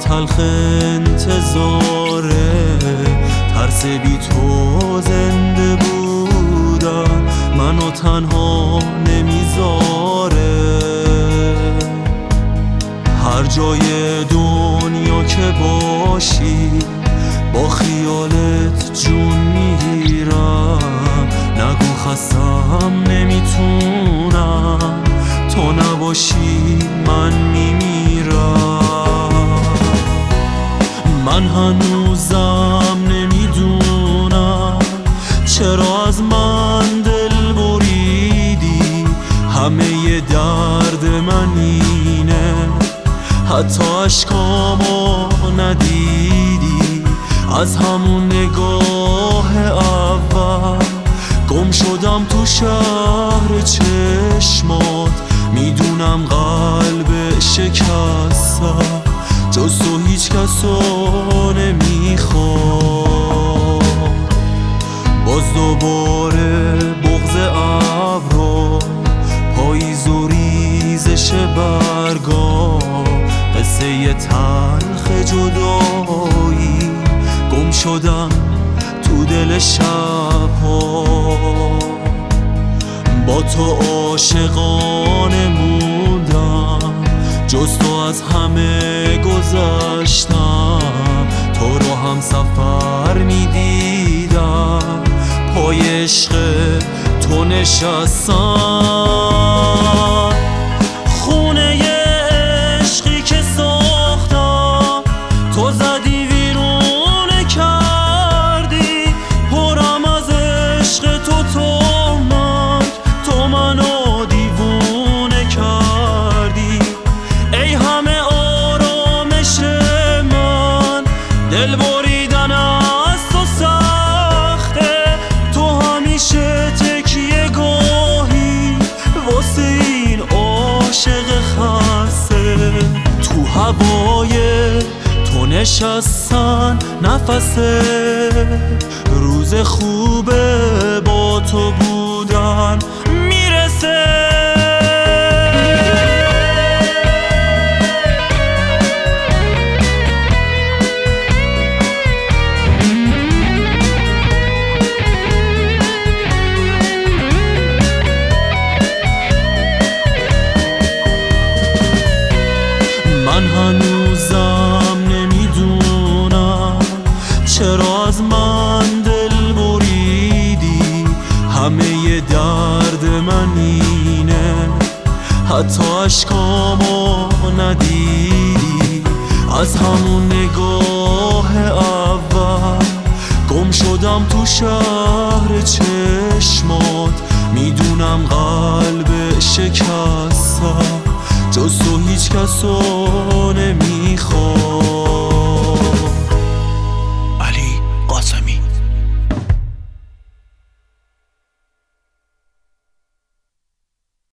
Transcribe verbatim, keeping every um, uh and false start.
تلخ انتظاره، ترس بی تو زنده بودن منو تنها نمیذاره. هر جای دنیا که باشی با خیالت جون میگیرم. نگو خستم نمیتونم، تو نباشی من میمیرم. من هنوزم نمیدونم چرا از من دل بریدی. همه درد من اینه حتی عشقامو ندیدی. از همون نگاه اول گم شدم تو شهر چشمات. میدونم قلب شکستم جز تو هیچ کسو نمیخواد. باز دوباره بغض ابرو، پاییز و ریزش برگا، قصه تلخ جدایی. گم شدم تو دل شب‌ها، با تو عاشقانه موندم. جز تو از همه گذشتم، تو رو هم سفر میدیدم. پای عشق تو نشستم. خونه عشقی که ساختم تو زدی ویرون کردی. پرم از عشق تو تهمت، تو منو دیوونه کردی. ای همه آرامش من، دل بریدن از تو سخته. تو همیشه تکیه گاهی واسه این عاشق خسته. تو هوای تو نشستن نفسه، روز خوبه با تو بودن میرسه. من هنوزم نمیدونم چرا از من دل بریدی. همه درد من اینه حتی عشقامو ندیدی. از همون نگاه اول گم شدم تو شهر چشمات. میدونم قلب شکستم جز تو هیچ کسو